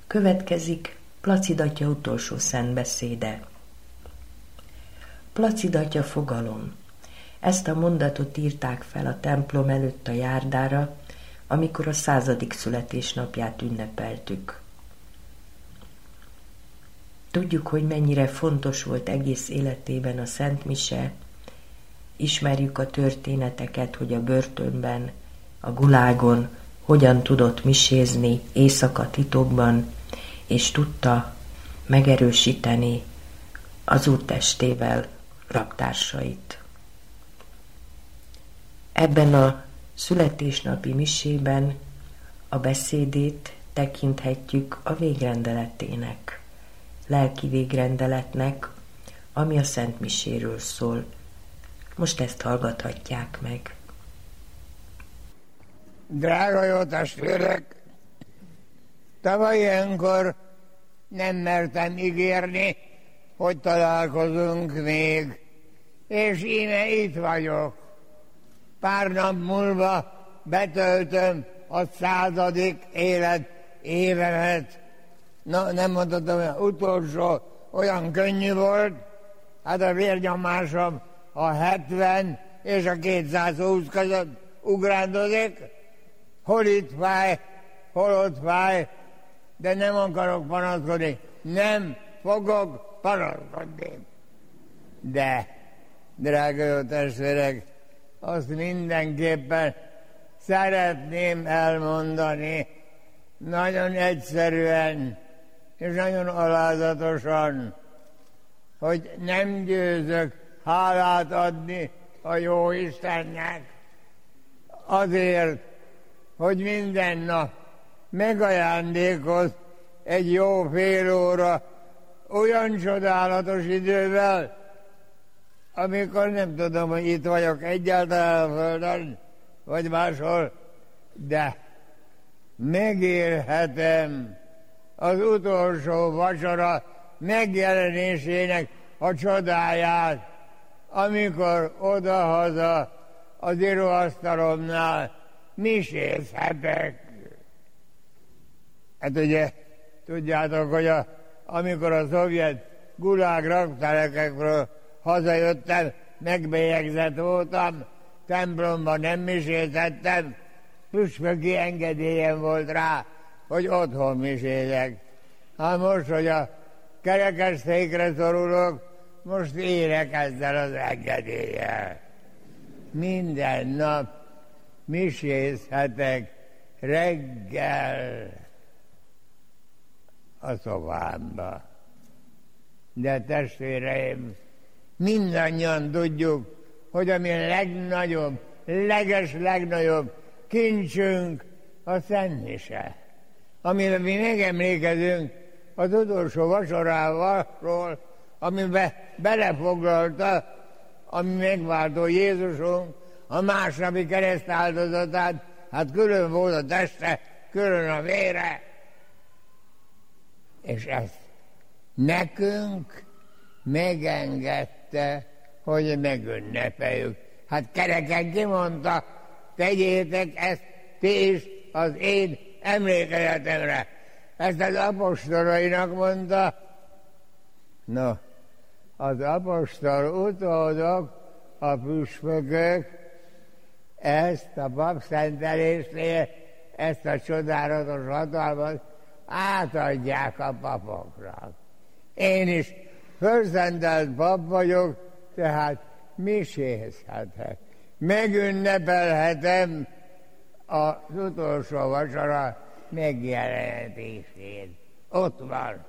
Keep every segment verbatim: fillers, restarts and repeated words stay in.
Következik Placid atya utolsó szentbeszéde. Placid atya fogalom. Ezt a mondatot írták fel a templom előtt a járdára, amikor a századik születésnapját ünnepeltük. Tudjuk, hogy mennyire fontos volt egész életében a Szent Mise, ismerjük a történeteket, hogy a börtönben, a gulágon hogyan tudott misézni éjszaka titokban, és tudta megerősíteni az Úr testével raktársait. Ebben a születésnapi misében a beszédét tekinthetjük a végrendeletének, lelki végrendeletnek, ami a Szent Miséről szól. Most ezt hallgathatják meg. Drága jó testvérek, tavaly ilyenkor nem mertem ígérni, hogy találkozunk még, és íme itt vagyok. Pár nap múlva betöltöm a századik élet évemet. Na, nem mondhatom, hogy utolsó olyan könnyű volt, hát a vérnyomásom a hetven és a kétszázhúsz között ugrándozik, hol itt fáj, hol ott fáj, de nem akarok panaszkodni, nem fogok panaszkodni. De, drága jó testvérek, azt mindenképpen szeretném elmondani, nagyon egyszerűen és nagyon alázatosan, hogy nem győzök hálát adni a jó Istennek azért, hogy minden nap megajándékoz egy jó fél óra olyan csodálatos idővel, amikor nem tudom, hogy itt vagyok egyáltalán a Földön, vagy máshol, de megélhetem az utolsó vacsora megjelenésének a csodáját, amikor odahaza az íróasztalomnál misézhetek. Hát ugye, tudjátok, hogy a, amikor a szovjet gulág raktárekekről hazajöttem, megbélyegzett voltam, templomban nem misézhettem, püspöki engedélyem volt rá, hogy otthon misézek. Hát most, hogy a kerekesszékre szorulok, most érek ezzel az engedéllyel. Minden nap misézhetek reggel a szobámba. De testvéreim, mindannyian tudjuk, hogy ami a legnagyobb, leges legnagyobb kincsünk a Szent Mise, amiben mi megemlékezünk az utolsó vacsorával, amiben belefoglalta a mi megváltó Jézusunk a másnapi keresztáldozatát, hát külön volt a teste, külön a vére, és ezt nekünk megengedte, hogy megünnepeljük. Hát kereken kimondta, tegyétek ezt ti is az én emlékezetemre. Ezt az apostolainak mondta. No, az apostol utódok, a püspökök ezt a papszentelésnél, ezt a csodálatos hatalmat átadják a papoknak. Én is fölszentelt pap vagyok, tehát misézhetek. Megünnepelhetem az utolsó vacsora megjelenítését. Ott van.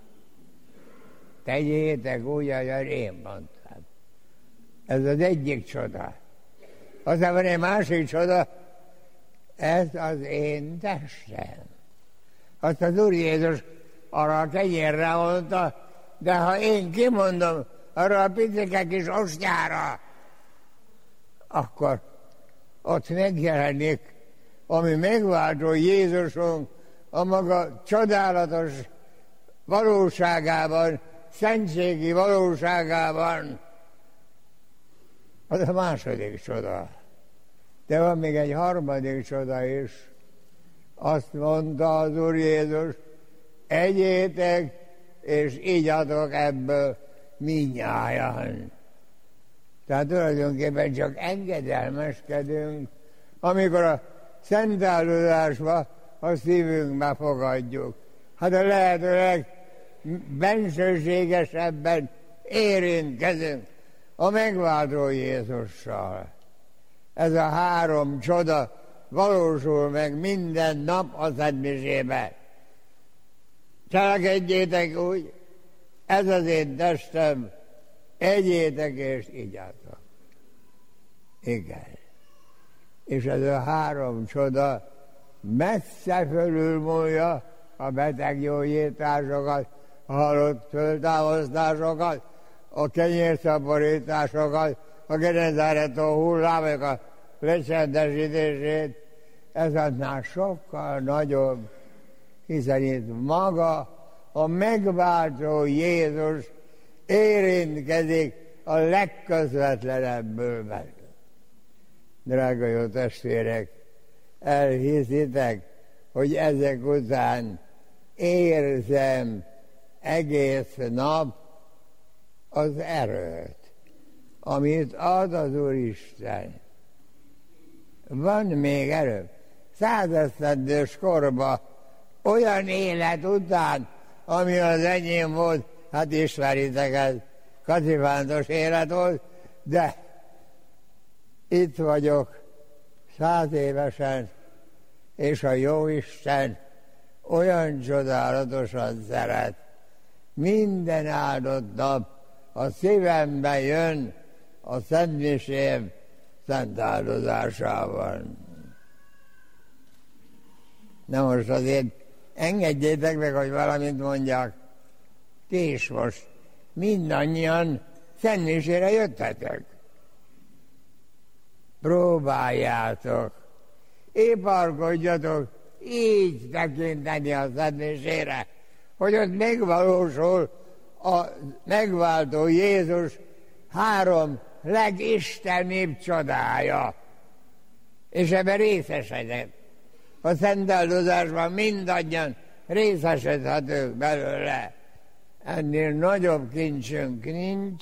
Tegyétek úgy, ahogy én mondtam. Ez az egyik csoda. Aztán van egy másik csoda, ez az én testem. Azt az Úr Jézus arra a kenyérre mondta, de ha én kimondom arra a picike kis ostyára, akkor ott megjelenik, ami megváltó Jézusunk a maga csodálatos valóságában, szentségi valóságában. Az a második csoda. De van még egy harmadik csoda is. Azt mondta az Úr Jézus, egyétek, és igyatok ebből mindnyájan. Tehát tulajdonképpen csak engedelmeskedünk, amikor a szentáldozásba a szívünkbe fogadjuk. Hát a lehetőleg bensőségesebben érintkezünk a megváltó Jézussal. Ez a három csoda valósul meg minden nap a szentmisében. Cselekedjétek úgy, ez az én testem, egyétek és igyatok. Igen. És ez a három csoda messze fölülmúlja a beteggyógyításokat, a halott föltávoztásokat, a kenyérszaporításokat, a Genezáretó hullámok a lecsendesítését. Ez annál sokkal nagyobb, hiszen itt maga a megváltó Jézus érintkezik a legközvetlenebből meg. Drága jó testvérek, elhiszitek, hogy ezek után érzem egész nap az erőt, amit ad az Úristen. Van még erő. Százesztendős korban, olyan élet után, ami az enyém volt, hát ismeritek, ez kacifántos élet volt, de itt vagyok száz évesen, és a Jóisten olyan csodálatosan szeret. Minden áldott nap a szívembe jön a szentmisém szent áldozásában. Na most azért engedjétek meg, hogy valamit mondjak. Ti is most mindannyian szentmisére jöttetek. Próbáljátok, éparkodjatok így tekinteni a szentmisére, hogy ott megvalósul a megváltó Jézus három legistenibb csodája. És ebben részesedett. A szentáldozásban mindannyian részesedhetők belőle. Ennél nagyobb kincsünk nincs.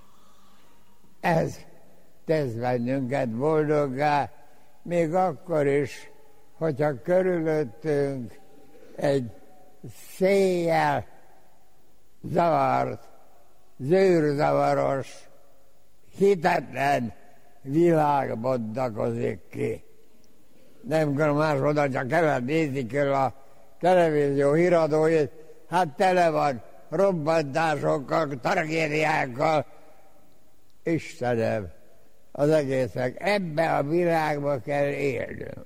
Ez tesz bennünket boldoggá, még akkor is, hogyha körülöttünk egy széjjel zavart, zűrzavaros, hitetlen világ bontakozik ki. Nem kell másoda, csak kevet nézik el a televízió híradóit, hát tele van robbantásokkal, tragédiákkal. Istenem, az egészek ebbe a világba kell élnünk.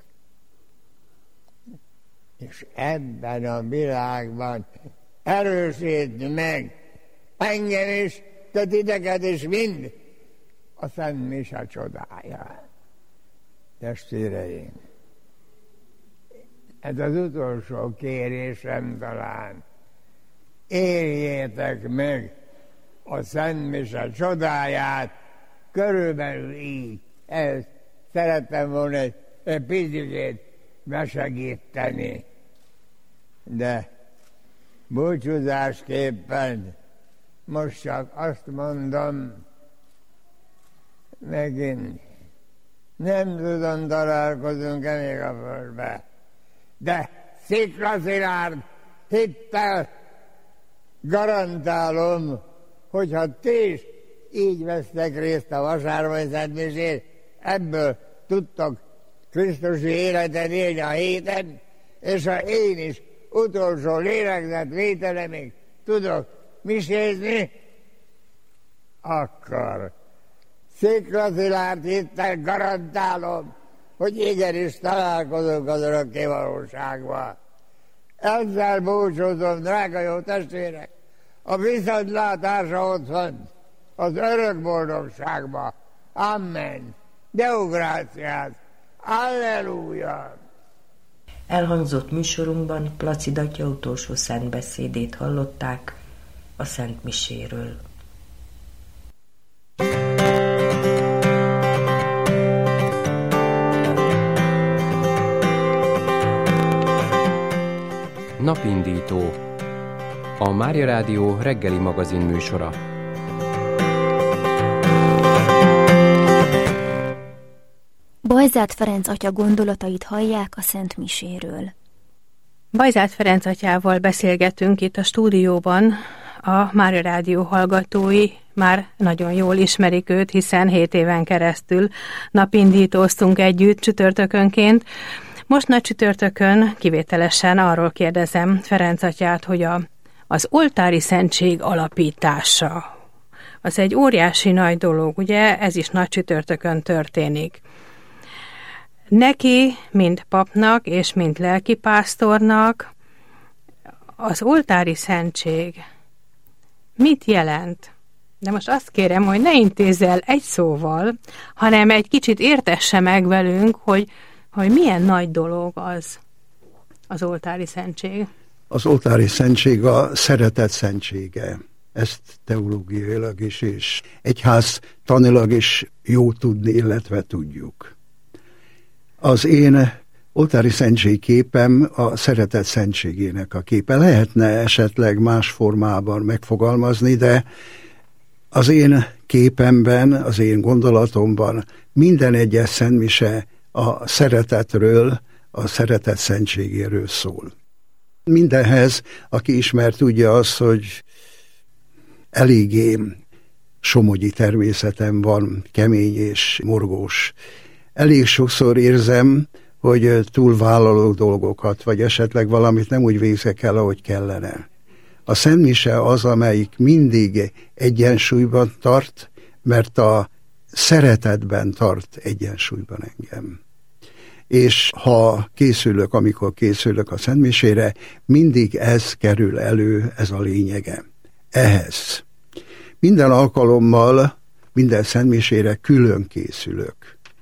És ebben a világban erősít meg engem is, de titeket is mind a Szent Mise csodája. Testvéreim, ez az utolsó kérésem talán. Éljétek meg a Szent Mise csodáját, körülbelül így. Ezt szerettem volna egy, egy picit besegíteni. De búcsúzásképpen most csak azt mondom, megint nem tudom, találkozunk-e még a földbe, de sziklaszilárd hittel garantálom, hogyha ti is így vesztek részt a vasárnapon szentmisén, ebből tudtok Krisztusi életet élni a héten, és ha én is utolsó lélegzet vételemig tudok misézni, akkor sziklaszilárd hittel garantálom, hogy igenis találkozunk az örökké valóságban. Ezzel búcsúzom, drága jó testvérek, a viszontlátásra ott van, az örök boldogságba. Amen. Deo gratias. Alleluja. Elhangzott műsorunkban Placid atya utolsó szentbeszédét hallották a Szent Miséről. Napindító, a Mária Rádió reggeli magazin műsora. Bajzát Ferenc atya gondolatait hallják a Szent Miséről. Bajzát Ferenc atyával beszélgetünk itt a stúdióban. A Mária Rádió hallgatói már nagyon jól ismerik őt, hiszen hét éven keresztül napindítóztunk együtt csütörtökönként. Most nagy csütörtökön kivételesen arról kérdezem Ferenc atyát, hogy a, az oltári szentség alapítása az egy óriási nagy dolog, ugye? Ez is nagy csütörtökön történik. Neki, mint papnak és mint lelkipásztornak az oltári szentség mit jelent? De most azt kérem, hogy ne intézz el egy szóval, hanem egy kicsit értesse meg velünk, hogy, hogy milyen nagy dolog az az oltári szentség. Az oltári szentség a szeretet szentsége. Ezt teológiailag is és egyház tanilag is jó tudni, illetve tudjuk. Az én oltári szentség képem a szeretet szentségének a képe. Lehetne esetleg más formában megfogalmazni, de az én képemben, az én gondolatomban minden egyes szentmise a szeretetről, a szeretet szentségéről szól. Mindenhez, aki ismer, tudja azt, hogy eléggé somogyi természetem van, kemény és morgós. Elég sokszor érzem, hogy túlvállalok dolgokat, vagy esetleg valamit nem úgy végzek el, ahogy kellene. A szentmise az, amelyik mindig egyensúlyban tart, mert a szeretetben tart egyensúlyban engem. És ha készülök, amikor készülök a szentmisére, mindig ez kerül elő, ez a lényege. Ehhez minden alkalommal, minden szentmisére külön készülök.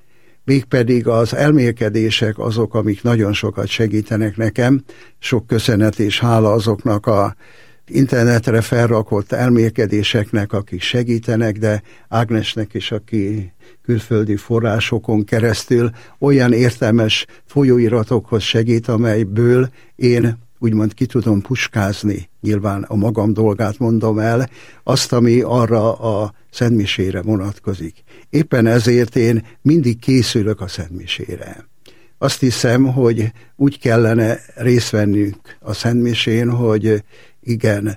Mégpedig az elmélkedések azok, amik nagyon sokat segítenek nekem. Sok köszönet és hála azoknak a internetre felrakott elmélkedéseknek, akik segítenek, de Ágnesnek is, aki külföldi forrásokon keresztül olyan értelmes folyóiratokhoz segít, amelyből én úgymond ki tudom puskázni, nyilván a magam dolgát mondom el, azt, ami arra a szentmisére vonatkozik. Éppen ezért én mindig készülök a szentmisére. Azt hiszem, hogy úgy kellene részt vennünk a szentmisén, hogy igen,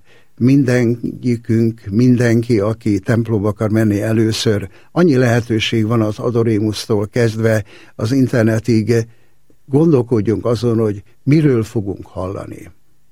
mindenkünk, mindenki, aki templomba akar menni először, annyi lehetőség van az adorémusztól kezdve az internetig, gondolkodjunk azon, hogy miről fogunk hallani.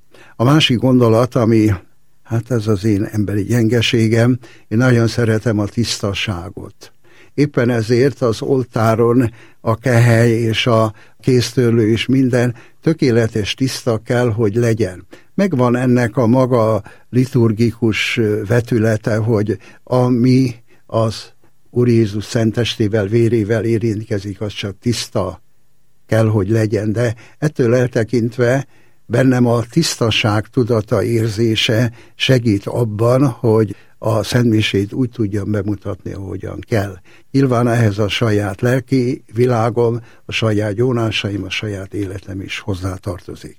A másik gondolat, ami, hát ez az én emberi gyengeségem, én nagyon szeretem a tisztaságot. Éppen ezért az oltáron a kehely és a kéztörlő és minden tökéletes tiszta kell, hogy legyen. Megvan ennek a maga liturgikus vetülete, hogy ami az Úr Jézus szent testével, vérével érintkezik, az csak tiszta kell, hogy legyen. De ettől eltekintve bennem a tisztaság tudata, érzése segít abban, hogy a szentmisét úgy tudjam bemutatni, ahogyan kell. Nyilván ehhez a saját lelki világom, a saját gyónásaim, a saját életem is hozzátartozik.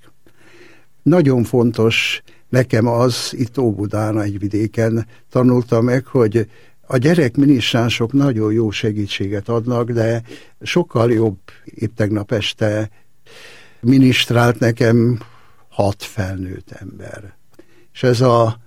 Nagyon fontos nekem az, itt Óbudán, egy vidéken tanultam meg, hogy a gyerekminisztránsok nagyon jó segítséget adnak, de sokkal jobb, épp tegnap este minisztrált nekem hat felnőtt ember. És ez a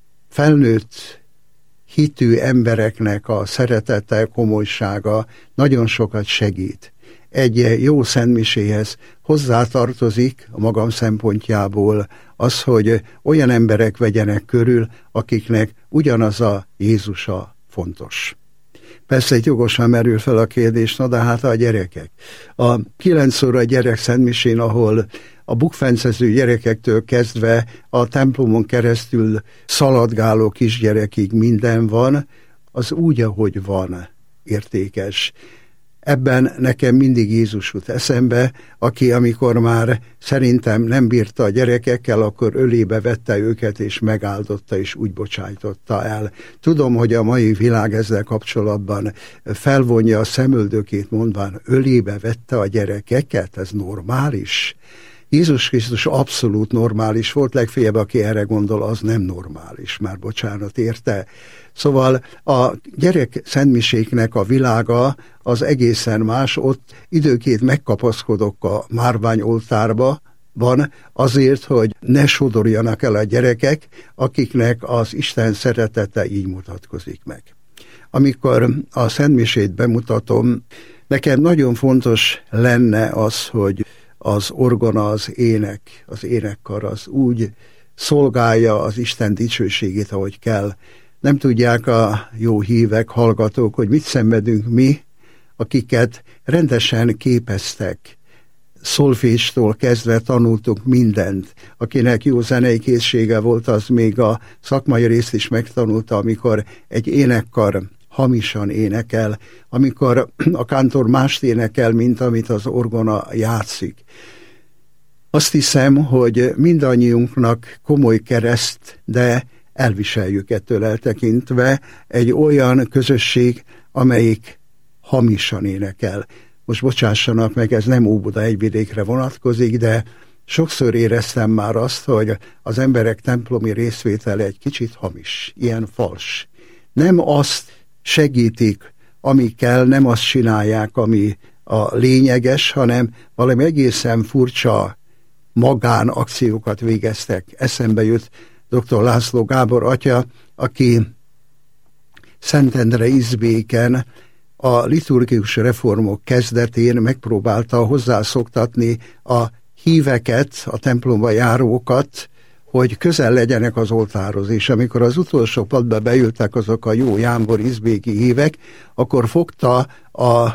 felnőtt hitű embereknek a szeretete, komolysága nagyon sokat segít. Egy jó szentmiséhez hozzátartozik a magam szempontjából az, hogy olyan emberek vegyenek körül, akiknek ugyanaz a Jézusa fontos. Persze egy jogosan merül fel a kérdés, na de hát a gyerekek. A kilenc óra gyerek szentmisén, ahol a bukfencező gyerekektől kezdve a templomon keresztül szaladgáló kisgyerekig minden van, az úgy, ahogy van, értékes. Ebben nekem mindig Jézus jut eszembe, aki amikor már szerintem nem bírta a gyerekekkel, akkor ölébe vette őket, és megáldotta, és úgy bocsájtotta el. Tudom, hogy a mai világ ezzel kapcsolatban felvonja a szemöldökét, mondván, ölébe vette a gyerekeket, ez normális. Jézus Krisztus abszolút normális volt, legfeljebb aki erre gondol, az nem normális, már bocsánat érte. Szóval a gyerek szentmiséknek a világa az egészen más, ott időként megkapaszkodok a márványoltárba, van azért, hogy ne sodorjanak el a gyerekek, akiknek az Isten szeretete így mutatkozik meg. Amikor a szentmisét bemutatom, nekem nagyon fontos lenne az, hogy az orgona, az ének, az énekkar az úgy szolgálja az Isten dicsőségét, ahogy kell. Nem tudják a jó hívek, hallgatók, hogy mit szenvedünk mi, akiket rendesen képeztek. Szolféstól kezdve tanultuk mindent. Akinek jó zenei készsége volt, az még a szakmai részt is megtanulta, amikor egy énekkar hamisan énekel, amikor a kántor mást énekel, mint amit az orgona játszik. Azt hiszem, hogy mindannyiunknak komoly kereszt, de elviseljük ettől eltekintve egy olyan közösség, amelyik hamisan énekel. Most bocsássanak meg, ez nem Óbuda egyvidékre vonatkozik, de sokszor éreztem már azt, hogy az emberek templomi részvétele egy kicsit hamis, ilyen fals. Nem azt segítik, ami kell, nem azt csinálják, ami a lényeges, hanem valami egészen furcsa magánakciókat végeztek. Eszembe jut dr. László Gábor atya, aki Szentendre Izbéken a liturgikus reformok kezdetén megpróbálta hozzászoktatni a híveket, a templomba járókat, hogy közel legyenek az oltárhoz, és amikor az utolsó padba beültek azok a jó jámbor izbéki hívek, akkor fogta a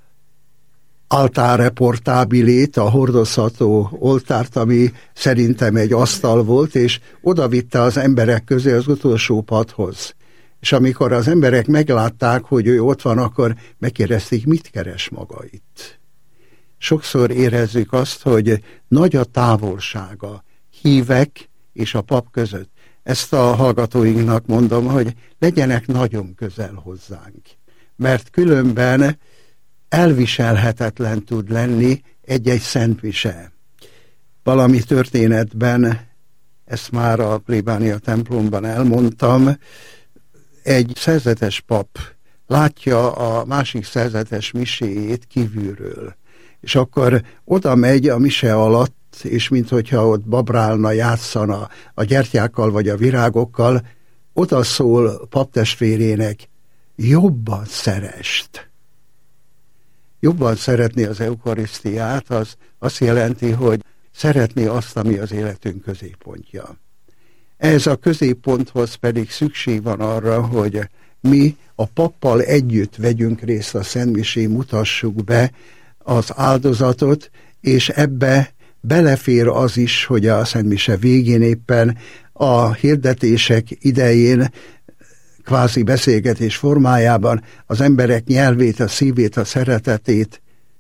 altare portábilét, a hordozható oltárt, ami szerintem egy asztal volt, és oda vitte az emberek közé az utolsó padhoz. És amikor az emberek meglátták, hogy ő ott van, akkor megkérdezték, mit keres maga itt. Sokszor érezzük azt, hogy nagy a távolsága hívek és a pap között. Ezt a hallgatóinknak mondom, hogy legyenek nagyon közel hozzánk. Mert különben elviselhetetlen tud lenni egy-egy szentmise. Valami történetben, ezt már a plébánia templomban elmondtam, egy szerzetes pap látja a másik szerzetes miséjét kívülről, és akkor oda megy a mise alatt, és minthogyha ott babrálna, játszana a gyertyákkal vagy a virágokkal, oda szól paptestvérének, jobban szerest. Jobban szeretni az eukarisztiát, az azt jelenti, hogy szeretni azt, ami az életünk középpontja. Ez a középponthoz pedig szükség van arra, hogy mi a pappal együtt vegyünk részt a szentmisén, mutassuk be az áldozatot, és ebbe belefér az is, hogy a szentmise végén éppen a hirdetések idején kvázi beszélgetés formájában az emberek nyelvét, a szívét, a szeretetét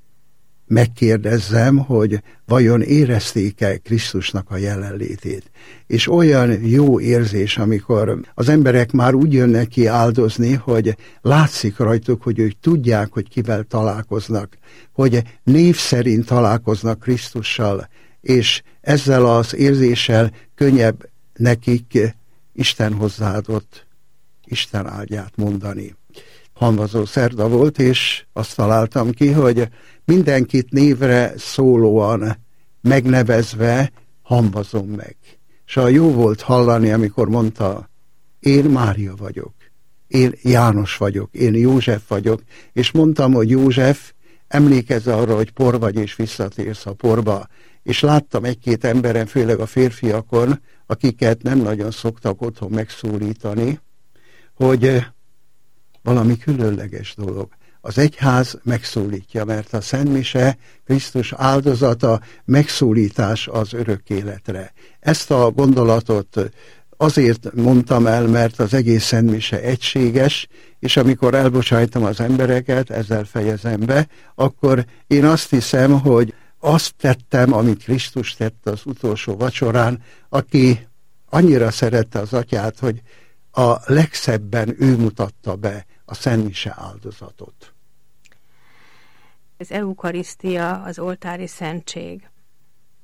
megkérdezzem, hogy vajon érezték-e Krisztusnak a jelenlétét. És olyan jó érzés, amikor az emberek már úgy jönnek ki áldozni, hogy látszik rajtuk, hogy ők tudják, hogy kivel találkoznak, hogy név szerint találkoznak Krisztussal, és ezzel az érzéssel könnyebb nekik Isten hozzáadott Isten áldját mondani. Hamvazó szerda volt, és azt találtam ki, hogy mindenkit névre szólóan megnevezve hamvazom meg. És a jó volt hallani, amikor mondta, én Mária vagyok, én János vagyok, én József vagyok, és mondtam, hogy József, emlékezz arra, hogy por vagy, és visszatérsz a porba. És láttam egy-két emberen, főleg a férfiakon, akiket nem nagyon szoktak otthon megszólítani, hogy valami különleges dolog. Az egyház megszólítja, mert a szentmise, Krisztus áldozata, megszólítás az örök életre. Ezt a gondolatot azért mondtam el, mert az egész szentmise egységes, és amikor elbocsájtom az embereket, ezzel fejezem be, akkor én azt hiszem, hogy azt tettem, amit Krisztus tett az utolsó vacsorán, aki annyira szerette az atyát, hogy a legszebben ő mutatta be a szentmise áldozatot. Az eukarisztia, az oltári szentség.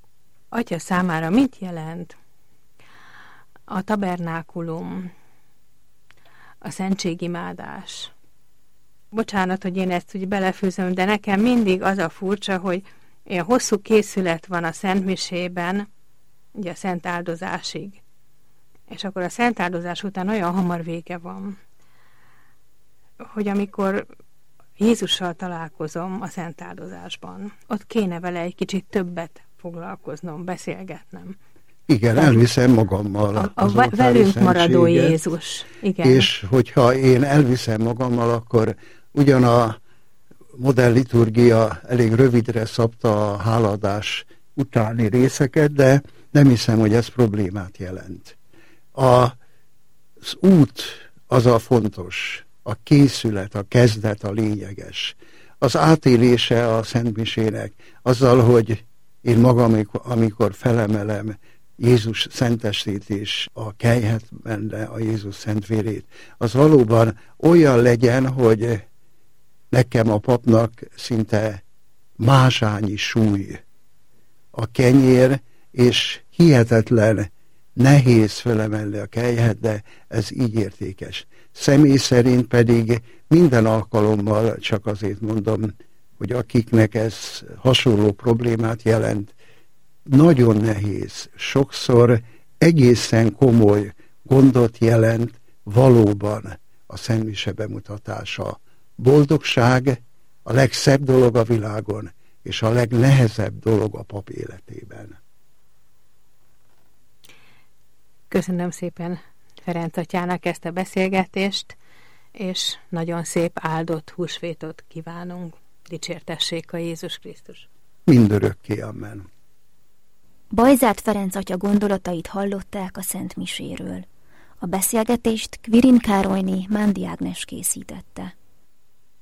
Atya számára mit jelent a tabernákulum, a szentségimádás? Bocsánat, hogy én ezt úgy belefűzöm, de nekem mindig az a furcsa, hogy ilyen hosszú készület van a szentmisében, ugye a szent áldozásig. És akkor a szent áldozás után olyan hamar vége van, hogy amikor Jézussal találkozom a szent áldozásban, ott kéne vele egy kicsit többet foglalkoznom, beszélgetnem. Igen, elviszem magammal a, a velünk maradó Jézus. Igen. És hogyha én elviszem magammal, akkor ugyan a modern liturgia elég rövidre szabta a hálaadás utáni részeket, de nem hiszem, hogy ez problémát jelent. A, az út az a fontos, a készület, a kezdet a lényeges. Az átélése a szentmisének azzal, hogy én magam, amikor felemelem Jézus szentestét és a kelyhetben a Jézus szentvérét, az valóban olyan legyen, hogy nekem a papnak szinte másányi súly a kenyér, és hihetetlen nehéz felemelni a kelyhet, de ez így értékes. Személy szerint pedig minden alkalommal, csak azért mondom, hogy akiknek ez hasonló problémát jelent, nagyon nehéz, sokszor egészen komoly gondot jelent valóban a szentmise bemutatása. Boldogság a legszebb dolog a világon, és a legnehezebb dolog a pap életében. Köszönöm szépen Ferenc atyának ezt a beszélgetést, és nagyon szép áldott húsvétot kívánunk. Dicsértessék a Jézus Krisztus. Mindörökké, amen. Bajzát Ferenc atya gondolatait hallották a Szent Miséről. A beszélgetést Kvirin Károlyné Mándi Ágnes készítette.